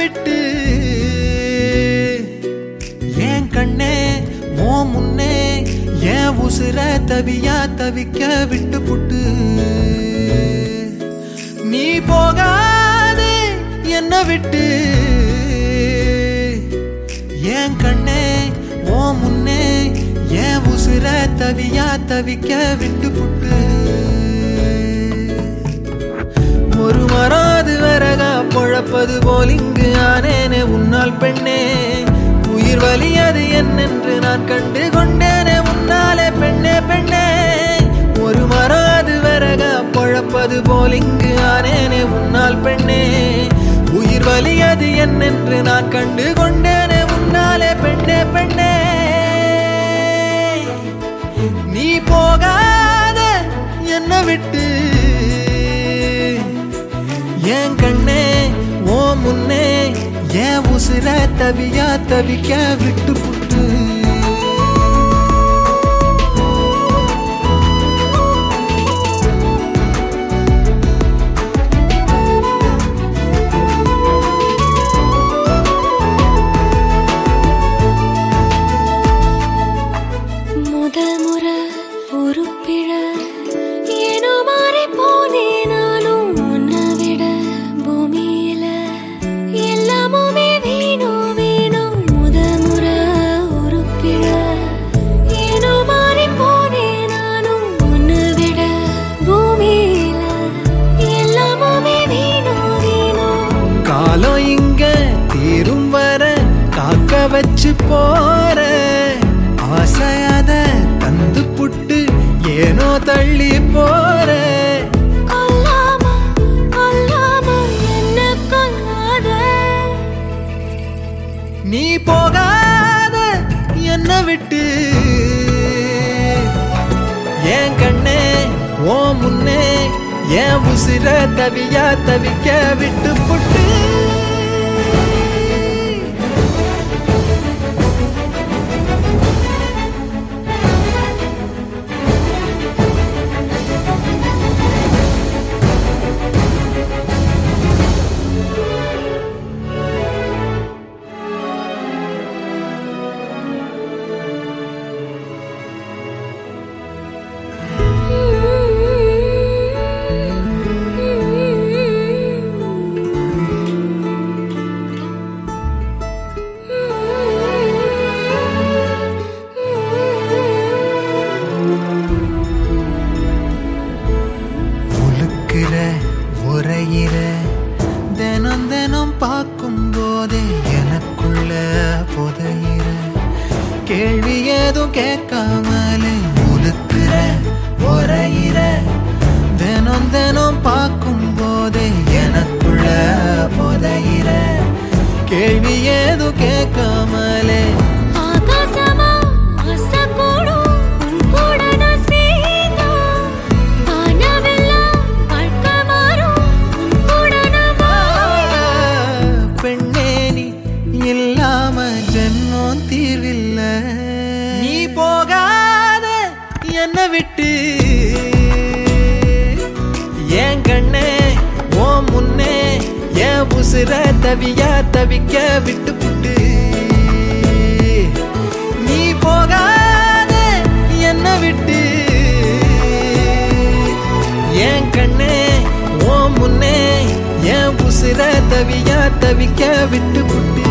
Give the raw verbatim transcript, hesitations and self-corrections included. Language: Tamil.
விட்டு ஏன் கண்ணே ஓ முன்னே ஏன் உசுர தவியா தவிக்க விட்டு புட்டு நீ போகாதே என்ன விட்டு ஏன் கண்ணே ஓ முன்னே ஏன் உசுர தவியா தவிக்க விட்டு புட்டு ஒரு மராது வரகா பொழப்பது போல் இங்கு ஆனேனே உன்னால் பெண்ணே உயிர் வலியது என்னென்று நான் கண்டு கொண்டேனே உன்னாலே பெண்ணே பெண்ணே ஒரு மராது வரகா பொழப்பது போல் இங்கு ஆனேனே உன்னால் பெண்ணே உயிர் வலியது என்னென்று நான் கண்டு கொண்டேனே உன்னாலே பெண்ணே பெண்ணே நீ போகாத என்ன விட்டு ஏன் கண்ணே ஓ முன்னே ஏன் உசுர தவியா தவிக்க விட்டு புட்டு முதல் முறை ஒரு பிழ ஏனோ மாறி போனே நானும் உன்னை விட பூமியில எல்லாமுமே வேணும் வேணும் முதல் முறை ஒரு பிழ ஏனோ மாறி போனே நானும் உன்னை விட பூமியில எல்லாமுமே வேணும் வேணும் காலம் இங்க தீரும் வர காக்க வச்சு போற ஆசையாத தந்து புட்டு ஏனோ தள்ளி போற கொல்லாம கொல்லாம என்ன கொல்லாத நீ போகாத என்ன விட்டு ஏன் கண்ணே ஓ முன்னே ஏன் உசுர தவியா தவிக்க விட்டு புட்டு உரையிற தினம் தினம் பார்க்கும் போதே எனக்குள்ள புதையிற கேள்வி ஏதும் கேட்காமலே உலுக்குற உரையிற தினம் தினம் பார்க்கும் போதே எனக்குள்ள புதையிற கேள்வி ஏதும் கேட்காமலே நீ போகாத என்ன விட்டு ஏன் கண்ணே ஓ முன்னே ஏன் உசுர தவியா தவிக்க விட்டு புட்டு நீ போகாத என்ன விட்டு ஏன் கண்ணே ஓ முன்னே ஏன் உசுர தவியா தவிக்க விட்டு புட்டு